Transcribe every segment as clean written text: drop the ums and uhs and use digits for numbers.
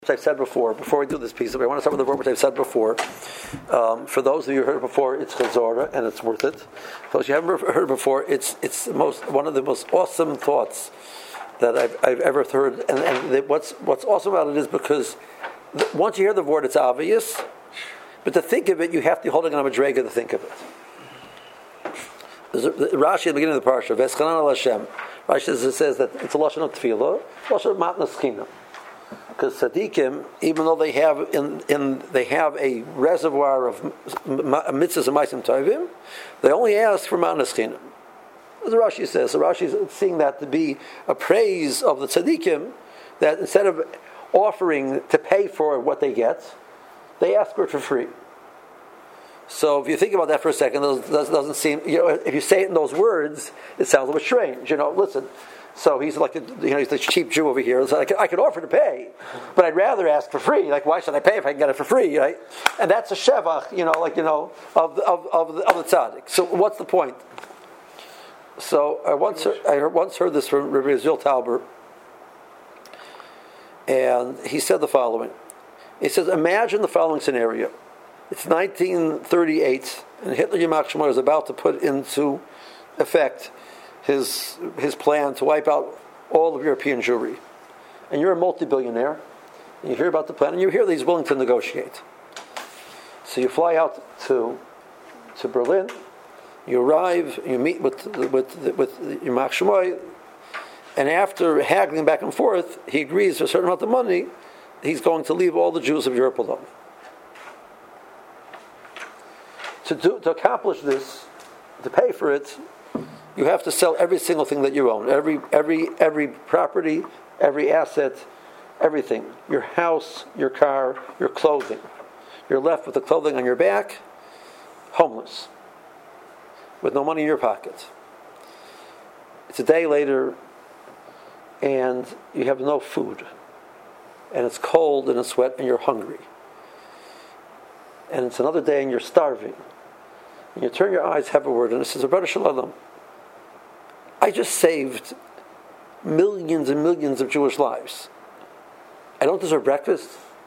I've said before we do this piece, I want to start with the word which I've said before. For those of you who heard it before, it's Chazorah, and it's worth it. For those you haven't heard it before, it's one of the most awesome thoughts that I've ever heard. And what's awesome about it is because once you hear the word, it's obvious, but to think of it, you have to be holding on a madrega to think of it. Rashi at the beginning of the parsha, Veschanan al Hashem, Rashi says that it's a lashon of tefillah, lashon of matnas china. Because tzaddikim, even though they have they have a reservoir of mitzvahs and ma'asim tovim, they only ask for matnas china. As the Rashi says, the Rashi is seeing that to be a praise of the tzaddikim, that instead of offering to pay for what they get, they ask for it for free. So if you think about that for a second, it doesn't seem, if you say it in those words, it sounds a bit strange. Listen. So he's like, he's the cheap Jew over here. So I could offer to pay, but I'd rather ask for free. Like, why should I pay if I can get it for free, right? And that's a shevach, of the tzaddik. So what's the point? So I once heard this from Rabbi Yisrael Tauber, and he said the following. He says, imagine the following scenario. It's 1938, and Hitler Yamach Shemar is about to put into effect his plan to wipe out all of European Jewry. And you're a multi-billionaire, and you hear about the plan, and you hear that he's willing to negotiate. So you fly out to Berlin, you arrive, you meet with Yamach Shemar, and after haggling back and forth, he agrees for a certain amount of money, he's going to leave all the Jews of Europe alone. To accomplish this, to pay for it, you have to sell every single thing that you own, every property, every asset, everything. Your house, your car, your clothing. You're left with the clothing on your back, homeless, with no money in your pocket. It's a day later, and you have no food, and it's cold and it's wet and you're hungry. And it's another day and you're starving. And you turn your eyes heavenward and it says, Rebbeinu Shalom, I just saved millions and millions of Jewish lives. I don't deserve breakfast.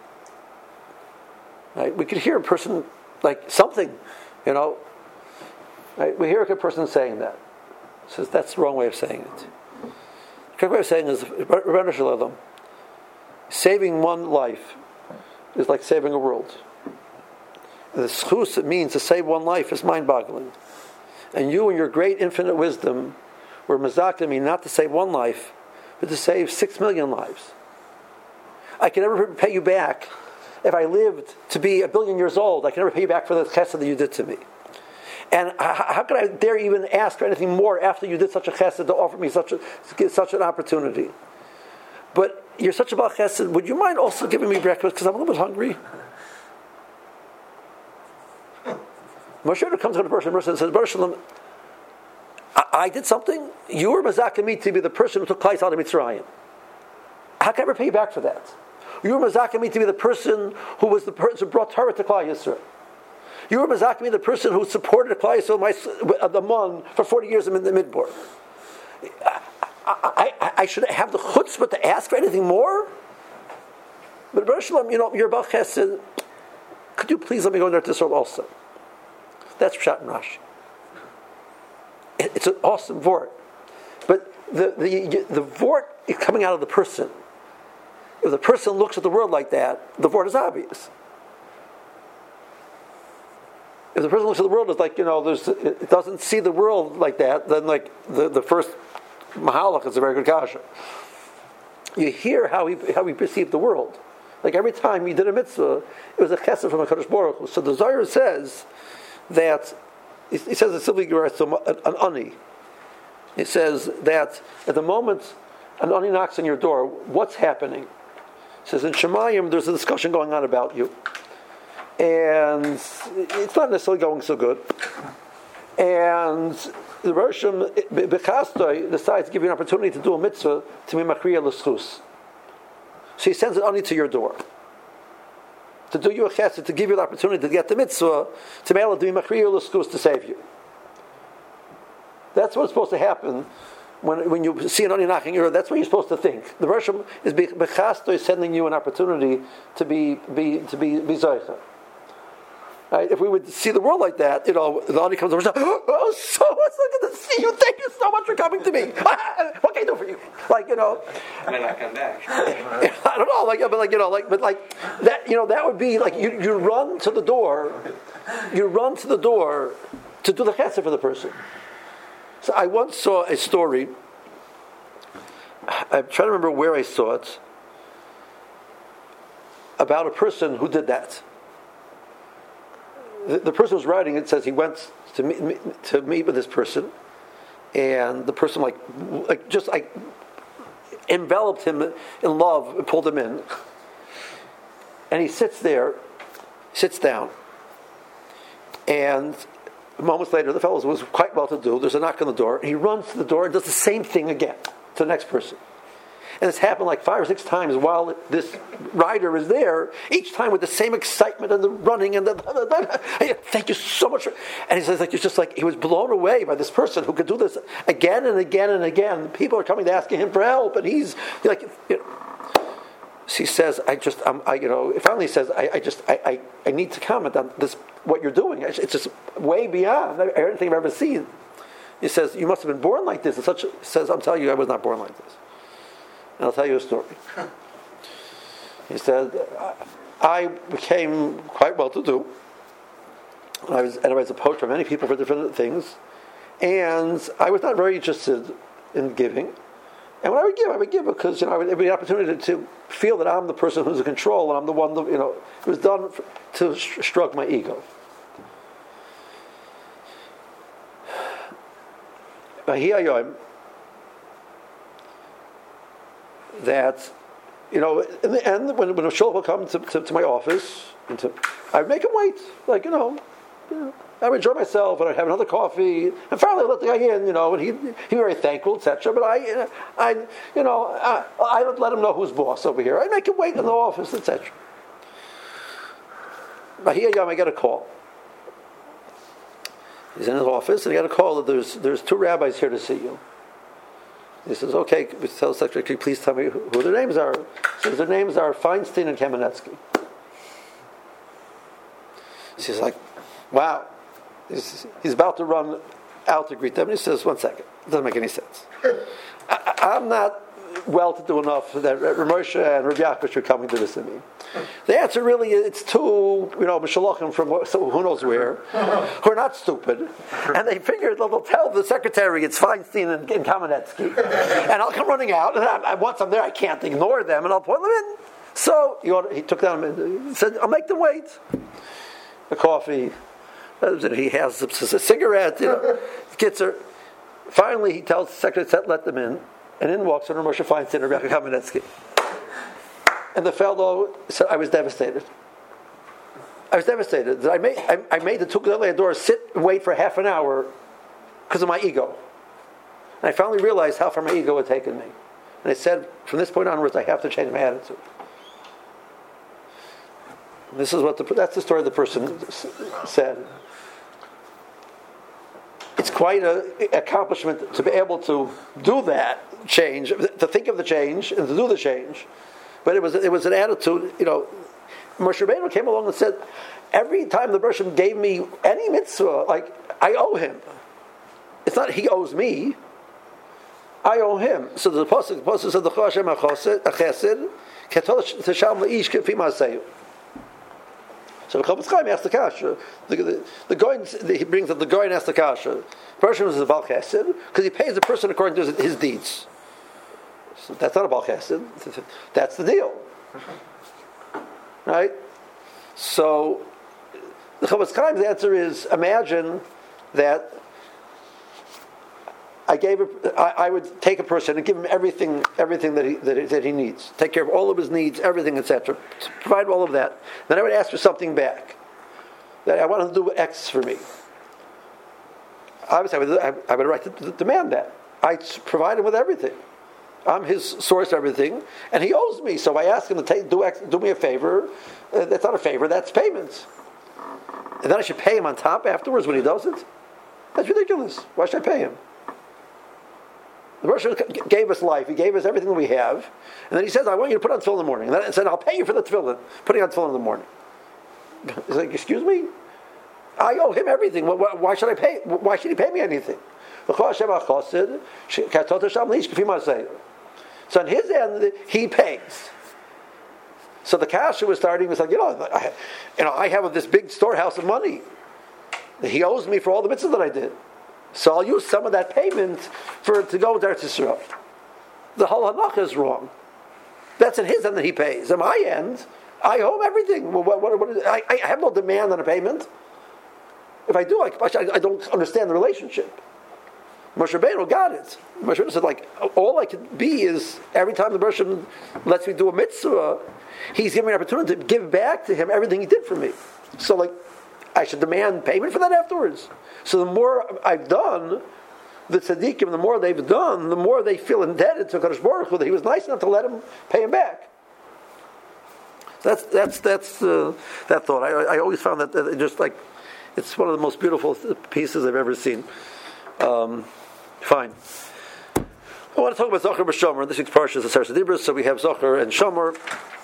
Right? We could hear a person, like something, Right? We hear a person saying that. It says that's the wrong way of saying it. The correct way of saying it is, Rebbeinu Shalom, saving one life is like saving a world. The schus it means to save one life is mind-boggling. And you in your great infinite wisdom were mazakta me not to save one life, but to save 6 million lives. I can never pay you back. If I lived to be 1 billion years old, I can never pay you back for the chesed that you did to me. And how could I dare even ask for anything more after you did such a chesed to offer me such an opportunity? But you're such a bal chesed, would you mind also giving me breakfast because I'm a little bit hungry? Moshe comes to the person and says, Baruch Shalom, I did something. You were mazaka to be the person who took Klai out of Mitzrayim. How can I ever pay you back for that? You were mazaka to be the person who was the person who brought Torah to Klai Yisrael. You were mazaka the person who supported Klai Yisrael, the Mon, for 40 years in the Midbar. I should have the chutzpah to ask for anything more? But Baruch Shalom, you're Bal Chesed. Could you please let me go into Israel also? That's Pshat and Rashi. It's an awesome vort. But the vort is coming out of the person. If the person looks at the world like that, the vort is obvious. If the person looks at the world as like, it doesn't see the world like that, then like the first Mahalach is a very good kasha. You hear how he perceived the world. Like every time he did a mitzvah, it was a chesed from HaKadosh Baruch Hu. So the Zohar says that, he says it's simply an ani. He says that at the moment an ani knocks on your door, what's happening? He says in Shemayim there's a discussion going on about you. And it's not necessarily going so good. And the Roshim Bechastoi decides to give you an opportunity to do a mitzvah to be makriya l'schus. So he sends an ani to your door to do you a chesed, to give you the opportunity to get the mitzvah, to be able to be makriya l'schus to save you. That's what's supposed to happen when you see an onion knocking your door, that's what you're supposed to think. The Rosh is sending you an opportunity to be zoicha. Right? If we would see the world like that, the onion comes over and says, "Oh, so much good to see you. Thank you so much for coming to me. What can I do for you?" And then I come back. I don't know, but that would be like you run to the door. You run to the door to do the chesed for the person. So I once saw a story. I'm trying to remember where I saw it, about a person who did that. The person who's writing it says he went to meet with this person, and the person just enveloped him in love, and pulled him in, and he sits down, and moments later, the fellow was quite well to do. There's a knock on the door, and he runs to the door and does the same thing again to the next person. And it's happened like 5 or 6 times while this rider is there, each time with the same excitement and the running and thank you so much. And he says, it's just like he was blown away by this person who could do this again and again and again. People are coming to asking him for help, and he's like, He says, finally says, I need to comment on this, what you're doing. It's just way beyond anything I've ever seen. He says, you must have been born like this. He says, I'm telling you, I was not born like this. And I'll tell you a story. He said, I became quite well-to-do. I was approached by many people for different things. And I was not very interested in giving. And when I would give because it would be an opportunity to feel that I'm the person who's in control and I'm the one that, it was done to stroke my ego. But here I am, that, in the end, when a shul would come to my office, I would make him wait, I would enjoy myself, and I'd have another coffee, and finally I let the guy in, and he'd be very thankful, etc. But I would let him know who's boss over here. I'd make him wait in the office, etc. But here I get a call. He's in his office, and he got a call that there's 2 rabbis here to see you. He says, okay, tell the secretary, please tell me who their names are. He says, their names are Feinstein and Kamenetsky. She's like, wow. He's about to run out to greet them. And he says, one second. It doesn't make any sense. I'm not well-to-do enough that Moshe and Rabbi Yaakov are coming to visit me. The answer really is, it's 2, Mishalochim from who knows where, who are not stupid. And they figured they'll tell the secretary it's Feinstein and Kamenetsky. And I'll come running out. And once I'm there, I can't ignore them. And I'll point them in. So he took them and he said, I'll make them wait. A coffee. He has a cigarette, gets her. Finally, he tells the secretary, let them in. And in walks Moshe Feinstein and Rebbe Kamenetsky. And the fellow said, I was devastated. That I made the 2 Gedolei Hador sit and wait for half an hour because of my ego. And I finally realized how far my ego had taken me. And I said, from this point onwards, I have to change my attitude. And this is that's the story the person said. It's quite an accomplishment to be able to do that change, to think of the change and to do the change. But it was an attitude, Moshe Rabbeinu came along and said, every time the Bershom gave me any mitzvah, I owe him. It's not he owes me. I owe him. So the pasuk said, the Hashem achesed, ketol tesham leish kefi ma'aseyu. So the Chofetz Chaim asked the kasha. The Goyen, he brings up the Goyen asked the kasha. The person is a Baal Chesed because he pays the person according to his deeds. So that's not a Baal Chesed. That's the deal, right? So the Chofetz Chaim's answer is: imagine that I would take a person and give him everything that he needs. Take care of all of his needs, everything, etc. Provide all of that. Then I would ask for something back. That I want him to do X for me. Obviously, I would have a right to demand that. I provide him with everything. I'm his source of everything, and he owes me. So I ask him to do me a favor. That's not a favor. That's payment. And then I should pay him on top afterwards when he does it. That's ridiculous. Why should I pay him? The Rosh Hashanah gave us life. He gave us everything that we have. And then he says, I want you to put on tefillin in the morning. And then he said, I'll pay you for the tefillin, putting on tefillin in the morning. He's like, excuse me? I owe him everything. Why should I pay? Why should he pay me anything? So on his end, he pays. So the kasha was starting. Was like, I have this big storehouse of money. He owes me for all the mitzvahs that I did. So I'll use some of that payment to go to Eretz Yisrael. The whole halacha is wrong. That's at his end that he pays. At my end, I owe him everything. I have no demand on a payment. If I do, I don't understand the relationship. Moshe Rabbeinu got it. Moshe Rabbeinu said, all I can be is, every time the Rosh Hashanah lets me do a mitzvah, he's giving me an opportunity to give back to him everything he did for me. So, I should demand payment for that afterwards. So the more I've done, the tzaddikim, the more they've done, the more they feel indebted to Kadosh Baruch Hu that he was nice enough to let him pay him back. That's that thought. I always found that just it's one of the most beautiful pieces I've ever seen. Fine. I want to talk about Zohar b'Shomer. This week's parsha is the Seres Dibros, so we have Zohar and Shomer.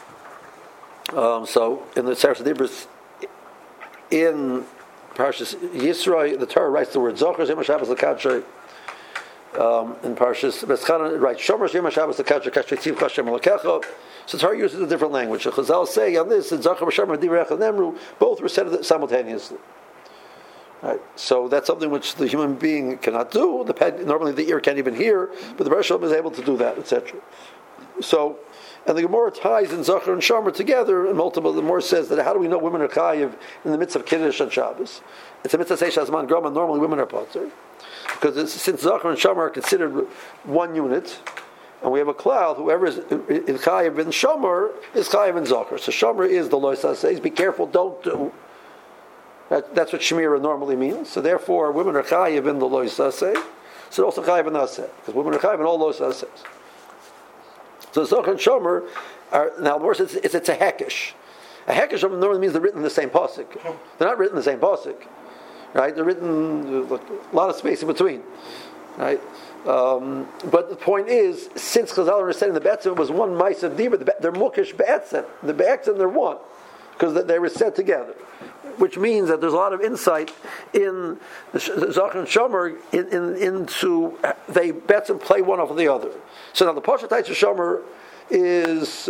So in the Seres Dibros, in Parshas Yisro, the Torah writes the word Zohar, Yom HaShabbos L'Kadshay. In Parshas Veschanan, it writes Shomer, Yom HaShabbos L'Kadshay, Kashrei Tzivcha Hashem Elokecha. So the Torah uses a different language. The Chazal say on this, that Zohar b'Shomer and Divrei Echad Nemru, both were said simultaneously. Right. So that's something which the human being cannot do. Normally the ear can't even hear, but the Rosh Hashanah is able to do that, etc. So, and the Gemara ties in Zohar and Shomer together, and multiple. The Gemara says that how do we know women are chayiv in the midst of Kiddush and Shabbos? It's a mitzvah say Shazman Groma. Normally women are potter, because since Zohar and Shomer are considered one unit, and we have a cloud, whoever is chayiv in Shomer is chayiv in Zohar. So Shomer is the Lo Says. Be careful, don't do. That's what Shemira normally means. So therefore, women are chayiv in the Lo Yisaseh. So also chayiv in Naseh, because women are chayiv in all Lo Yisaseh. So Zohar and Shomer are, now the word says it's a hekesh. A hekesh normally means they're written in the same pasuk. They're not written in the same pasuk, right? They're written a lot of space in between, right? But the point is, since Chazal understanding the Be'etzim was one mice of Dibur, they're mukish Be'etzim. The Be'etzim they're one, because they were said together. Which means that there's a lot of insight in Zohar and Shomer into they bets and play one off of the other. So now the Pasha Taitz of Shomer is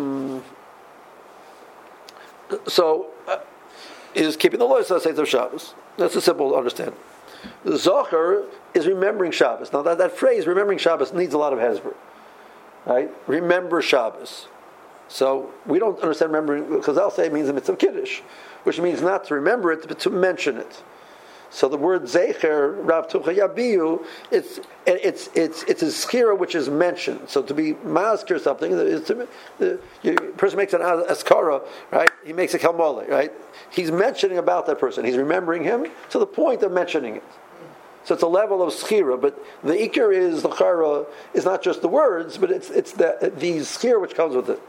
is keeping the laws of Shabbos. That's a simple understanding. The Zohar is remembering Shabbos. Now that phrase remembering Shabbos needs a lot of hezbollah, right? Remember Shabbos. So we don't understand remembering, because I'll say it means a mitzvah Kiddush, which means not to remember it, but to mention it. So the word Zecher, Rav Tucha Yabiyu, it's a schira which is mentioned. So to be masker something, the person makes an askara, right? He makes a kalmole, right? He's mentioning about that person. He's remembering him to the point of mentioning it. So it's a level of schira, but the ikar is the chara is not just the words, but it's the schira which comes with it.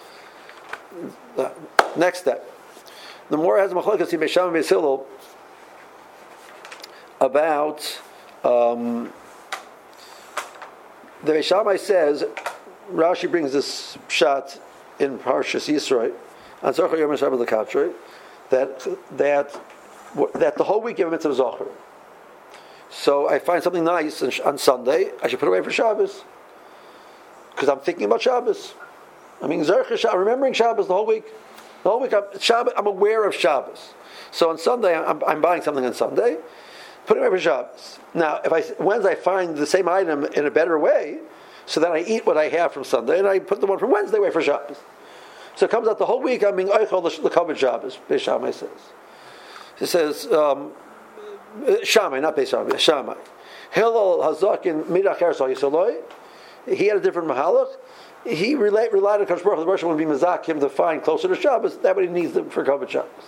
Next step. The more has machlokes in Beis Shammai and Beis Hillel about the Beis Shammai says, Rashi brings this shot in Parshas Yisro on Zohar Yom HaShabbos L'Kadshay that the whole week you have a mitzvah Zohar. So I find something nice on Sunday, I should put away for Shabbos because I'm thinking about Shabbos. I mean, remembering Shabbos the whole week. The whole week, I'm aware of Shabbos. So on Sunday, I'm buying something on Sunday, putting it away for Shabbos. Now, Wednesday I find the same item in a better way, so then I eat what I have from Sunday, and I put the one from Wednesday away for Shabbos. So it comes out the whole week, I'm being Eichel L'Kavod Shabbos, Beis Shammai says. He says, Shammai, not Beis Shammai, Shammai. Hillel Hazakin Midach Ersal Yisaloi, he had a different mahalach. He relied on Kadosh Baruch Hu. The Rosh would be mazak him to find closer to Shabbos. That's what he needs for Kavod Shabbos.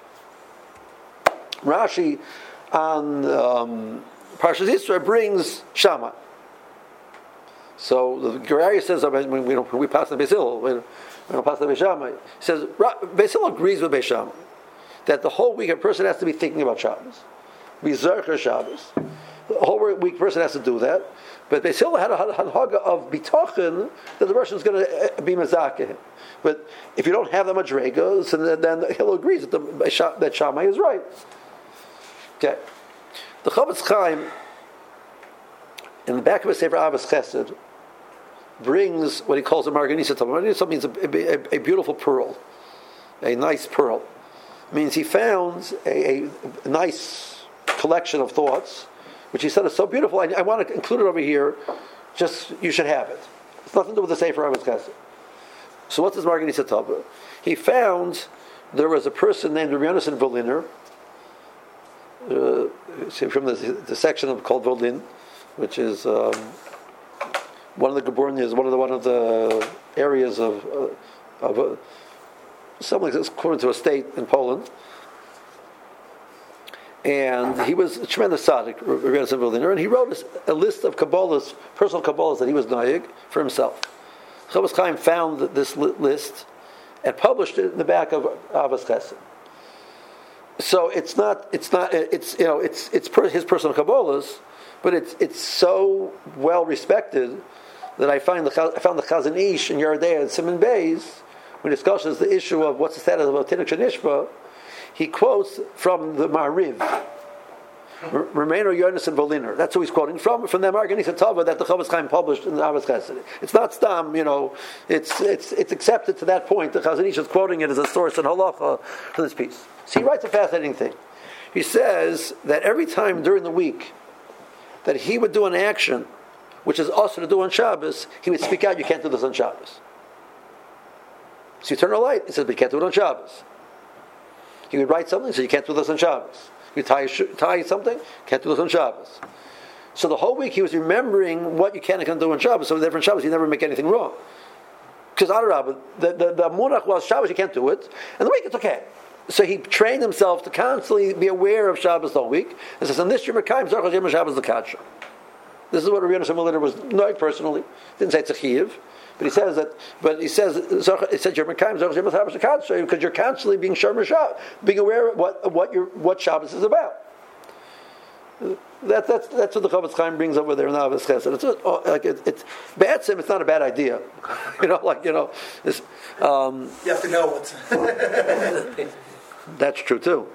Rashi on Parshas Yisro brings Shammai. So the Gerari says we pass the Beis Hillel. We don't pass the Beis Shammai. He says Beis Hillel agrees with Beis Shammai that the whole week a person has to be thinking about Shabbos, be zercher Shabbos. The whole week a person has to do that. But they still had a hanhaga of bitochen that the Russian is going to be mazakeh. But if you don't have that much regos, then Hillel agrees that Shammai is right. Okay. The Chavetz Chaim, in the back of a Sefer Avos Chesed, brings what he calls a marganisa. Marganisa means a beautiful pearl, a nice pearl. It means he found a nice collection of thoughts, which he said is so beautiful. I want to include it over here. Just you should have it. It's nothing to do with the Sefer Avos Chesed. So what's this marganisa tava? He found there was a person named Rabbi Yonasan Voliner, from the section called Volin, which is one of the Geburnias, one of the areas of something that's according to a state in Poland. And he was a tremendous tzaddik, Rabbi Yonasan Voliner, and he wrote a list of Kabbalahs, personal Kabbalahs that he was nayig for himself. Chavetz Chaim found this list and published it in the back of Avos Chesed. So it's his personal Kabbalahs, but it's so well respected that I found the Chazon Ish in Yeridea and Simon Beis, when he discusses the issue of what's the status of Tinuk Shenishba, he quotes from the Ma'ariv, Remeno Yonasan Voliner. That's who he's quoting from the Marganisa Tava that the Chavetz Chaim published in the Avos Chesed. It's not stam, it's accepted to that point. The Chazon Ish is quoting it as a source in halacha for this piece. So he writes a fascinating thing. He says that every time during the week that he would do an action which is also to do on Shabbos, he would speak out, you can't do this on Shabbos. So you turn a light, he says, but you can't do it on Shabbos. He would write something, so you can't do this on Shabbos. You tie something, can't do this on Shabbos. So the whole week he was remembering what you can and can't do on Shabbos. So different Shabbos, you never make anything wrong. Because the munach was Shabbos, you can't do it, and the week it's okay. So he trained himself to constantly be aware of Shabbos the whole week. And says, "On this Yom Kayim, Zarchas Yom Shabbos l'Kadsha." This is what Rabbi Yonasan Voliner was knowing personally. Didn't say it's a chiyuv, but he says that. But he says it said Yom Kayim, Zarchas Yom Shabbos l'Kadsha, because you're constantly being shomer Shabbos, being aware of what Shabbos is about. That's what the Chavetz Chaim brings over there in Avos Chesed. It's Ba'atzim. It's not a bad idea. This, you have to know what's. That's true too.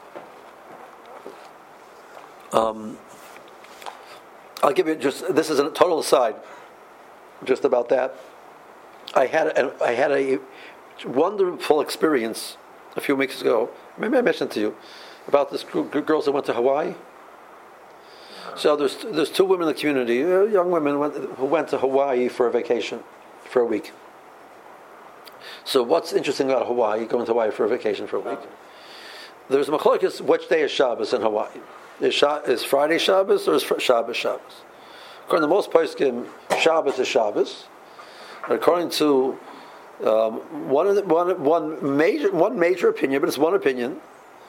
I'll give you this is a total aside, just about that. I had a wonderful experience a few weeks ago. Maybe I mentioned to you about this group of girls that went to Hawaii. So there's two women in the community, young women who went to Hawaii for a vacation, for a week. So what's interesting about Hawaii, going to Hawaii for a vacation for a week? There's a machlokes, which day is Shabbos in Hawaii? Is Friday Shabbos or is Shabbos Shabbos? According to most poskim, Shabbos is Shabbos. According to one major opinion, but it's one opinion,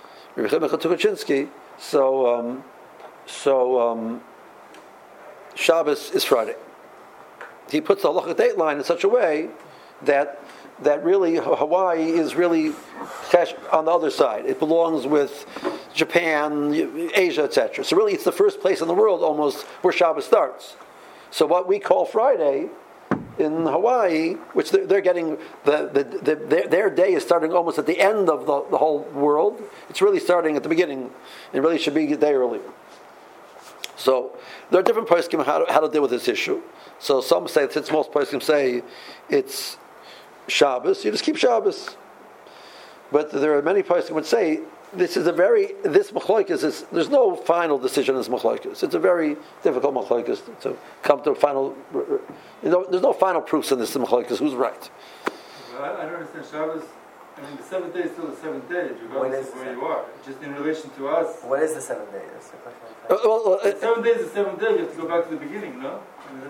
So Shabbos is Friday. He puts the halachic date line in such a way that really Hawaii is really on the other side. It belongs with Japan, Asia, etc. So really, it's the first place in the world almost where Shabbos starts. So what we call Friday in Hawaii, which they're getting, their day is starting almost at the end of the whole world. It's really starting at the beginning. It really should be a day earlier. So there are different poskim how to deal with this issue. So some say, since most poskim say it's Shabbos, you just keep Shabbos. But there are many poskim who would say this machlokes is, there's no final decision in this machlokes. It's a very difficult machlokes to come to a final. There's no final proofs in this machlokes. Who's right? Well, I don't understand Shabbos. I mean, the seventh day is still the seventh day, regardless of where you are. Just in relation to us. What is the seventh day? That's the question. The seventh day is the seventh day. You have to go back to the beginning, no?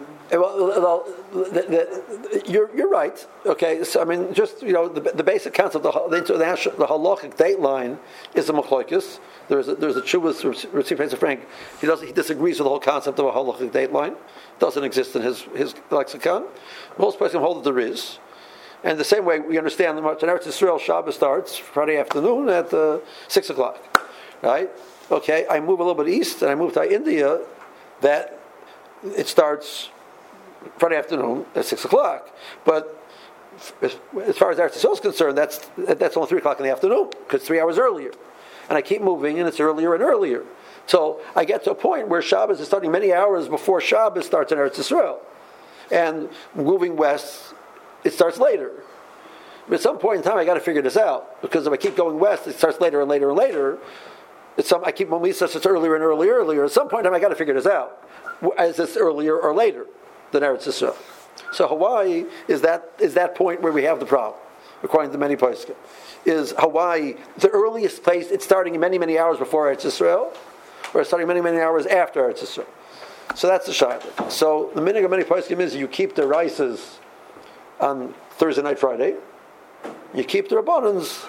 You're right. Okay, so I mean, just the basic concept of the halachic date line is the machlokes. There's a Chuvas Rav Frank. He disagrees with the whole concept of a halachic date line. It doesn't exist in his lexicon. Most persons hold that there is. And the same way we understand the Eretz Yisrael Shabbos starts Friday afternoon at 6 o'clock, right? Okay, I move a little bit east and I move to India. That it starts Friday afternoon at 6 o'clock. But as far as Eretz Yisrael is concerned, that's only 3 o'clock in the afternoon, because 3 hours earlier. And I keep moving, and it's earlier and earlier. So I get to a point where Shabbos is starting many hours before Shabbos starts in Eretz Yisrael. And moving west, it starts later. But at some point in time, I got to figure this out, because if I keep going west, it starts later and later and later. I keep moving east, it's earlier and earlier. At some point in time, I got to figure this out. Is this earlier or later than Eretz Yisrael? So Hawaii is that point where we have the problem, according to many poskim. Is Hawaii the earliest place? It's starting many, many hours before Eretz Yisrael, or it's starting many, many hours after Eretz Yisrael. So that's the shayla. So the meaning of many poskim is you keep the rices on Thursday night, Friday. You keep the rabbanans,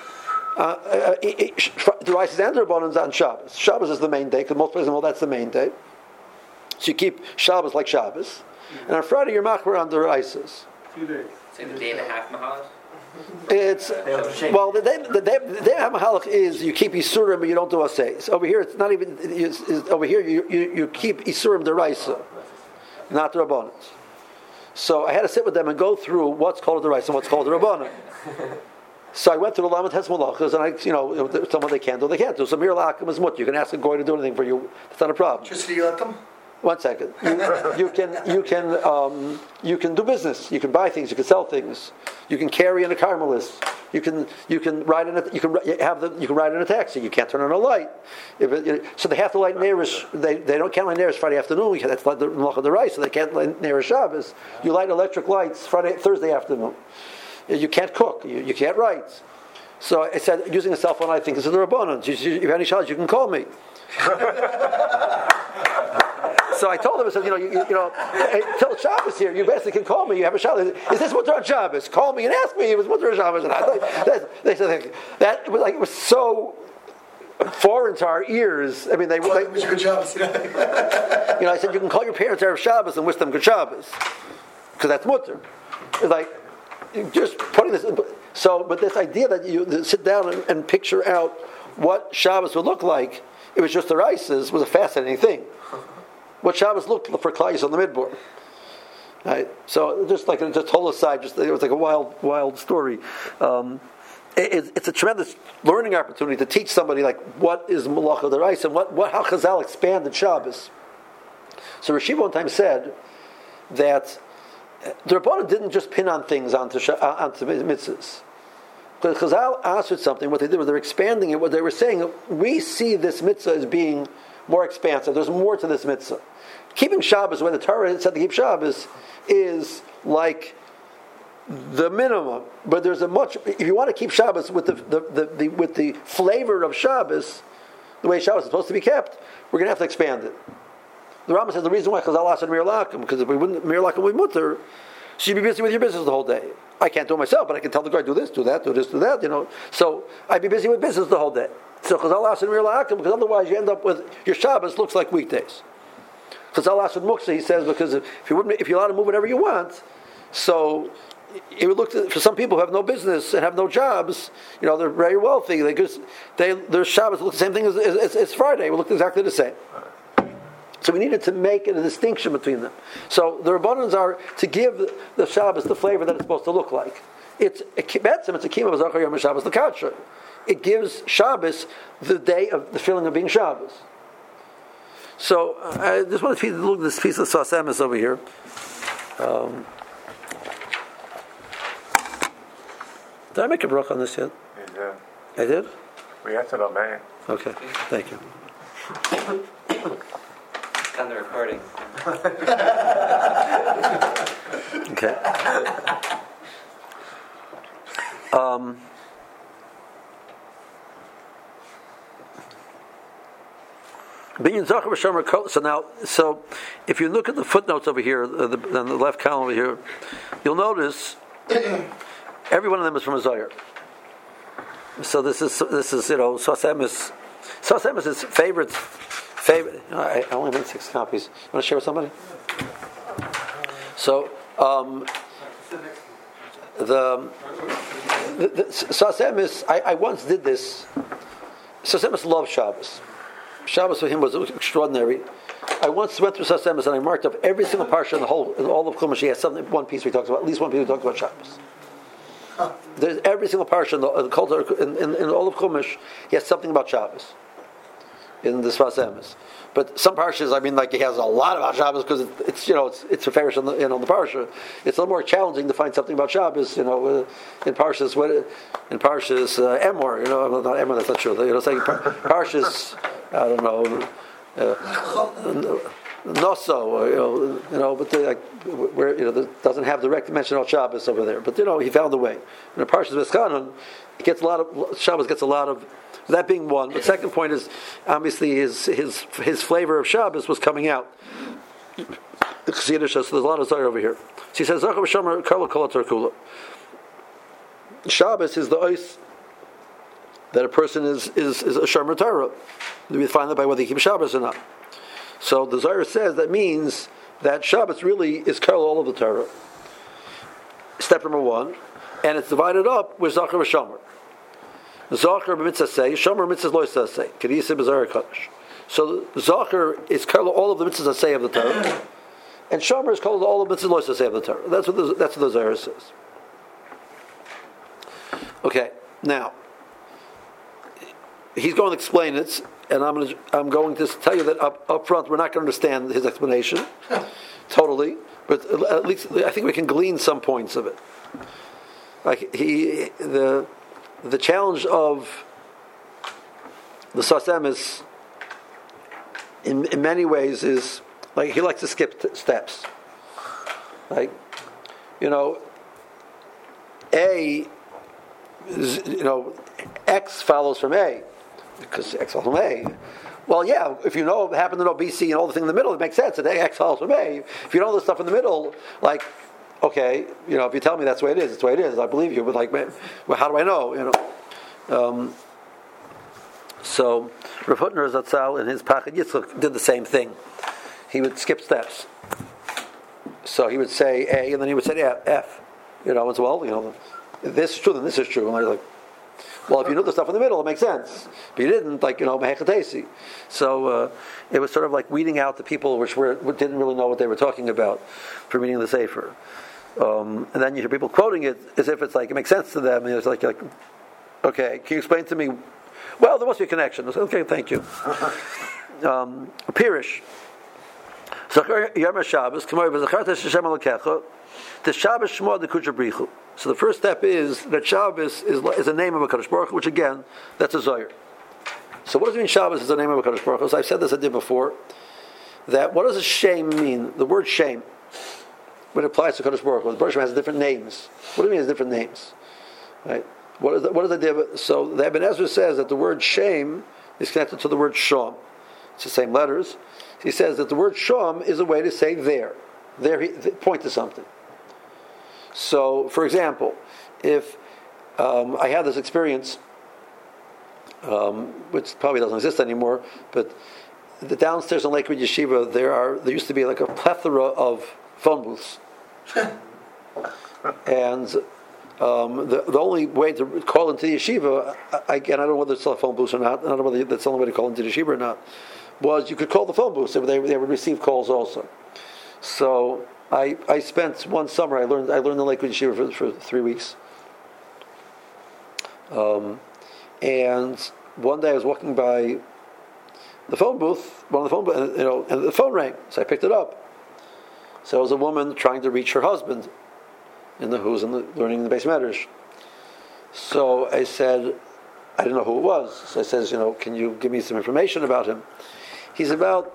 the rices and the rabbanans on Shabbos. Shabbos is the main day, because most places, well, that's the main day. So you keep Shabbos like Shabbos. And on Friday, you're machmer on the rices. 2 days. So the day and a half mahalas? It's the day of Mahalach is you keep Isurim, but you don't do Aseis. Over here, it's not even. Over here, you keep Isurim deraisa, not the Rabbanon. So I had to sit with them and go through what's called the deraisa and what's called the Rabbanon. So I went through the Lamed Tes Malachas, and someone they can't do. So Mir Lakim is mut. You can ask a goy to do anything for you. It's not a problem. Just you let them. 1 second. You can do business. You can buy things. You can sell things. You can carry in a carmelist. You can ride in a taxi. You can't turn on a light. So they have to light Nerish. They can't light Nerish Friday afternoon. That's like the Malach of the rice. So they can't light Nerish Shabbos. You light electric lights Thursday afternoon. You can't cook. You can't write. So I said, using a cell phone, I think is the Rabbanon. If you have any challenge, you can call me. So I told him, I said, till Shabbos here, you basically can call me. You have a Shabbos. Is this Mutter on Shabbos? Call me and ask me. It was Mutter on Shabbos. And they said that it was so foreign to our ears. I mean, they were wish you good Shabbos. I said you can call your parents Erev Shabbos and wish them good Shabbos, because that's Mutter. It's like just putting this. But this idea that you sit down and picture out what Shabbos would look like, it was just the rices, was a fascinating thing. What Shabbos looked for Klai on the Midbar. Right? So just like just whole aside, it was like a wild story. It's a tremendous learning opportunity to teach somebody like what is Malach of the rice and how Chazal expanded Shabbos. So Rashiva one time said that the Rabbanan didn't just pin on things onto mitzvahs. Because Chazal answered something. What they did was they're expanding it. What they were saying, we see this mitzvah as being more expansive. There's more to this mitzvah. Keeping Shabbos, when the Torah said to keep Shabbos, is like the minimum. But there's if you want to keep Shabbos with the flavor of Shabbos, the way Shabbos is supposed to be kept, we're going to have to expand it. The Rambam says the reason why Chazal asked Mir Lakim, because if we wouldn't Mir Lakim would mutter, so you'd be busy with your business the whole day. I can't do it myself, but I can tell the guy, do this, do that, do this, do that, So I'd be busy with business the whole day. So Chazal asked Mir Lakim, because otherwise you end up with your Shabbos looks like weekdays. Chazal asked Muksa, he says, because if you're allowed to move whatever you want, so it would look for some people who have no business and have no jobs, they're very wealthy. Their Shabbos look the same thing as Friday. It would look exactly the same. So we needed to make a distinction between them. So the Rabbanans are to give the Shabbos the flavor that it's supposed to look like. It's a kima b'zachar yom Shabbos l'kadsha. It gives Shabbos the day of the feeling of being Shabbos. So I just want to look at this piece of Sas Emes over here. Did I make a bracha on this yet? You did. I did? We answered Amen. Okay, thank you. It's on the recording. Okay. So if you look at the footnotes over here, on the left column over here, you'll notice every one of them is from a Zohar. So this is Sas Emes. Sas Emes is favorite. I only made 6 copies. Want to share with somebody? So the Sas Emes, I once did this. Sas Emes loved Shabbos. Shabbos for him was extraordinary. I once went through Sas Emes and I marked up every single parsha in all of Chumash. He has something, one piece we talked about, at least one piece we talked about Shabbos. There's every single parsha in all of Chumash, he has something about Shabbos in the Sas Emes. But some parshas, I mean, like he has a lot about Shabbos because it's a fairish on the parsha. It's a little more challenging to find something about Shabbos, in parshas Emor, not Emor, that's not true. Saying parshas, I don't know, Noso, but where it doesn't have direct mention of Shabbos over there. But he found a way. In the parshas Veschanan, Shabbos gets a lot of. That being one. The second point is obviously his flavor of Shabbos was coming out. The Chassidish, so there's a lot of Zohar over here. So he says, Shabbos is the ois that a person is a Shomer Torah. We find that by whether he keeps Shabbos or not. So the Zohar says that means that Shabbos really is Karel all of the Torah. Step number one. And it's divided up with Zachar v'Shomer. Zachar b'mitzvah say, Shomer mitzvah lo say. Kedisa b'Zohar Kodesh. So Zachar is Karel all of the mitzvahs say of the Torah. And Shomer is called all of the mitzvahs lo say of the Torah. That's what the Zohar says. Okay, now he's going to explain it, and I'm going to tell you that up front we're not going to understand his explanation totally, but at least I think we can glean some points of it. Like the challenge of the Sas Emes in many ways is like he likes to skip steps. Like A. X follows from A, because X follows from A. Well, yeah, if happen to know BC and all the thing in the middle, it makes sense that X follows from A. If you know the stuff in the middle, like, okay, if you tell me that's the way it is, it's the way it is. I believe you, but how do I know? So Rav Hutner Zatzal in his Pachad Yitzchak did the same thing. He would skip steps. So he would say A, and then he would say F. This is true, then this is true. And I was like, well, if you know the stuff in the middle, it makes sense. But you didn't, Mehechatesi. So it was sort of like weeding out the people which didn't really know what they were talking about from reading the Sefer. And then you hear people quoting it as if it's like, it makes sense to them. And it's like okay, can you explain to me? Well, there must be a connection. I said, okay, thank you. Pirish. The Shabbos Shema the Kucha Brichu. So the first step is that Shabbos is a name of a Kadosh Baruch Hu, which again, that's a Zohar. So what does it mean Shabbos is the name of a Kadosh Baruch Hu? So I've said this I did before. That what does a shame mean? The word shame, when it applies to Kadosh Baruch Hu, the Baruch Hu has different names. What do you mean it has different names? Right? What is the idea? So the Ibn Ezra says that the word shame is connected to the word shom. It's the same letters. He says that the word shom is a way to say there. There, point to something. So, for example, if I had this experience, which probably doesn't exist anymore, but the downstairs in Lakewood Yeshiva, there used to be like a plethora of phone booths, and the only way to call into the yeshiva, I don't know whether it's still a phone booth or not, I don't know whether that's the only way to call into the yeshiva or not, was you could call the phone booth, so they would receive calls also. So I spent one summer. I learned the Lakewood Yeshiva for 3 weeks. And one day I was walking by the phone booth, and the phone rang. So I picked it up. So it was a woman trying to reach her husband, who's learning the Beis Medrash. So I said, I didn't know who it was. So I says, can you give me some information about him? He's about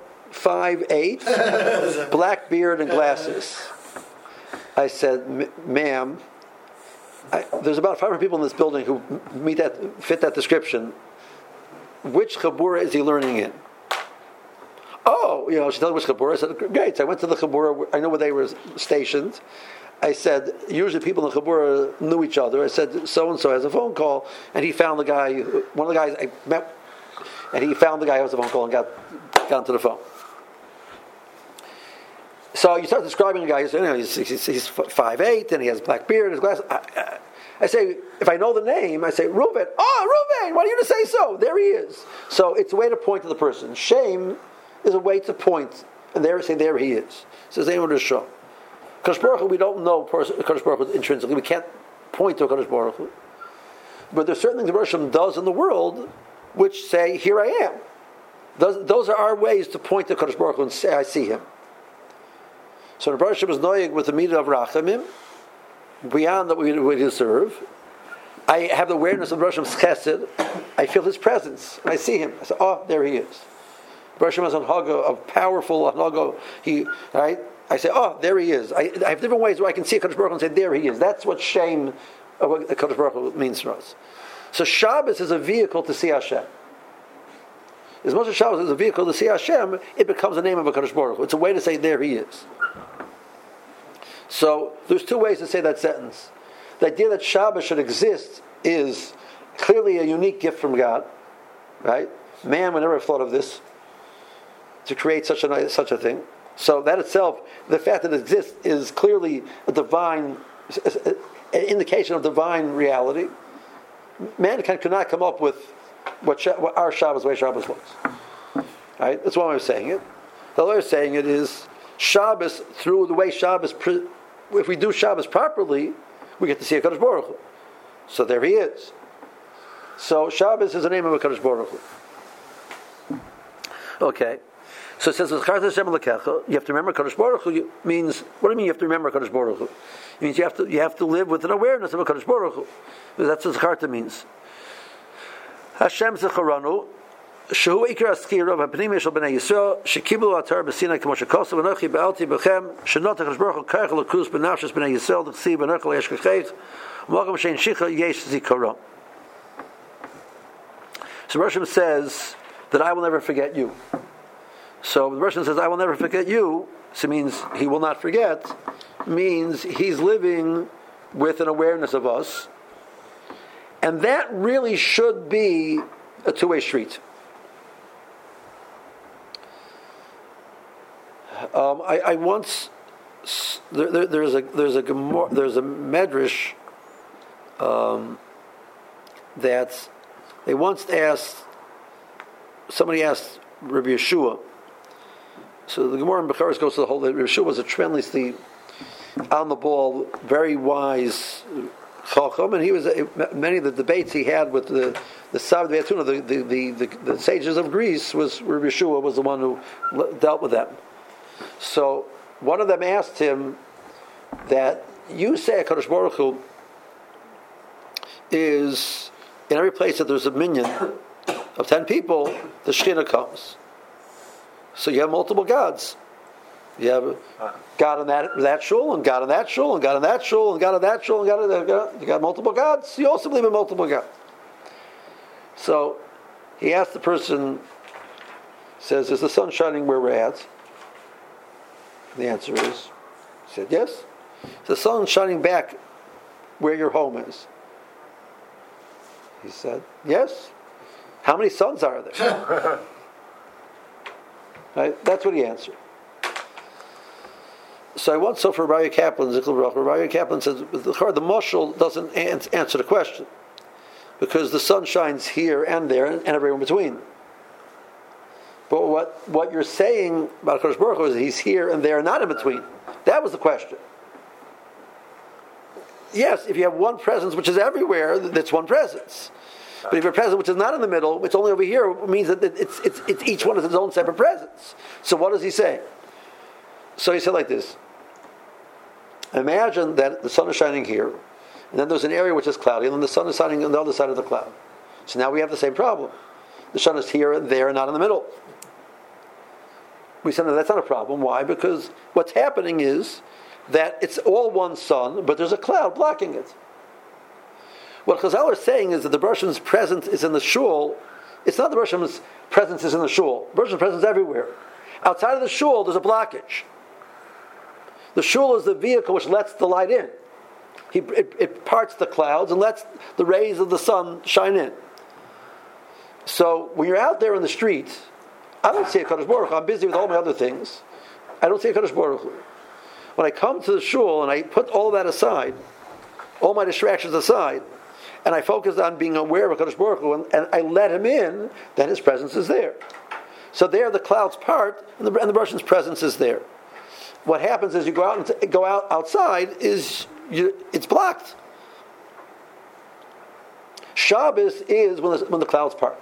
5'8", black beard and glasses. I said, ma'am, there's about 500 people in this building who fit that description. Which Chabura is he learning in? Oh, she told me which Chabura. I said, great. So I went to the Chabura. I know where they were stationed. I said, usually people in the Chabura knew each other. I said, so-and-so has a phone call. And he found the guy, one of the guys I met, and he found the guy who has a phone call and got onto the phone. So you start describing a guy, he's 5'8", and he has black beard, his glasses. I say, if I know the name, I say, Reuben. Oh, Reuben, why do you say so? There he is. So it's a way to point to the person. Shame is a way to point, and there he is. Says Ein Rishon. Kadosh Baruch Hu, we don't know Kadosh Baruch Hu intrinsically. We can't point to Kadosh Baruch Hu. But there's certain things the Baruch Hashem does in the world which say, "Here I am." Those are our ways to point to Kadosh Baruch Hu and say, "I see Him." So the Baruch Hashem is noyeg with the midah of Rachamim, beyond that we deserve. I have the awareness of the Baruch Hashem's chesed. I feel His presence, and I see Him. I say, "Oh, there He is." Baruch Hashem has an haga of powerful haga. Right? I say, "Oh, there He is." I have different ways where I can see a Kadosh Baruch Hu and say, "There He is." That's what shame of what a Kadosh Baruch Hu means for us. So Shabbos is a vehicle to see Hashem. As much as Shabbos is a vehicle to see Hashem, it becomes the name of a Kadosh Baruch Hu. It's a way to say, "There He is." So there's two ways to say that sentence. The idea that Shabbos should exist is clearly a unique gift from God, right? Man would never have thought of this, to create such a thing. So that itself, the fact that it exists, is clearly a divine, an indication of divine reality. Mankind could not come up with what our Shabbos, way Shabbos looks. Right? That's one way of saying it. The other way of saying it is Shabbos, through the way Shabbos, if we do Shabbos properly, we get to see a Kadosh Baruch Hu. So there He is. So Shabbos is the name of a Kadosh Baruch Hu. Okay. So it says, you have to remember Kadosh Baruch Hu means, what do you mean you have to remember Kadosh Baruch Hu? It means you have to live with an awareness of a Kadosh Baruch Hu. That's what Zacharta means. Hashem Zecharanu, Shehu Ikar Askira of Hapnimi Shel Bnei Yisrael, Shekiblu Atar B'Sinai K'mo Shekosav, Anochi B'alti B'chem, Shenot HaKadosh Baruch Hu Karech L'Kus B'Nafshas Bnei Yisrael, D'chsiv Anochi L'Yeshkechech, M'lacham Shein Shicha Yesh Zikaron. So Hashem says that I will never forget you. So the Russian says, "I will never forget you." So it means He will not forget. Means He's living with an awareness of us, and that really should be a two-way street. I once there's a medrash that they once asked. Somebody asked Rabbi Yeshua. So the Gemara in Becharos goes to the whole that Yeshua was a tremendously on the ball, very wise chacham, and he was many of the debates he had with the Sav Be'atuna, the sages of Greece, was Rabbi Yeshua was the one who dealt with them. So one of them asked him that you say HaKadosh Baruch Hu is in every place that there's a minyan of 10 people, the Shekhinah comes. So you have multiple gods. You have God in that shul, and God in that shul, and God in that shul, and God in that shul, and God in that shul. You got multiple gods. You also believe in multiple gods. So he asked the person, says, "Is the sun shining where we're at?" The answer is, he said, "Yes." The sun shining back where your home is. He said, "Yes." How many suns are there? Right? That's what he answered. So I once saw for Rabbi Kaplan, Rabbi Kaplan says the mashal doesn't answer the question because the sun shines here and there and everywhere in between. But what you're saying about Kadosh Baruch Hu is He's here and there, not in between. That was the question. Yes, if you have one presence which is everywhere, that's one presence. But if you're a presence which is not in the middle, it's only over here, it means that it's each one is its own separate presence. So what does he say? So he said like this. Imagine that the sun is shining here, and then there's an area which is cloudy, and then the sun is shining on the other side of the cloud. So now we have the same problem. The sun is here and there and not in the middle. We said, no, that's not a problem. Why? Because what's happening is that it's all one sun, but there's a cloud blocking it. What Chazal are saying is that the Baruch Hashem's presence is in the shul. It's not the Baruch Hashem's presence is in the shul. Baruch Hashem's presence is everywhere. Outside of the shul, there's a blockage. The shul is the vehicle which lets the light in. It parts the clouds and lets the rays of the sun shine in. So when you're out there in the street, I don't see a Kadosh Baruch Hu. I'm busy with all my other things. I don't see a Kadosh Baruch Hu. When I come to the shul and I put all that aside, all my distractions aside, and I focus on being aware of HaKadosh Baruch Hu, and I let Him in, then His presence is there. So there the clouds part, and the Russian's presence is there. What happens is you go out outside, it's blocked. Shabbos is when the clouds part.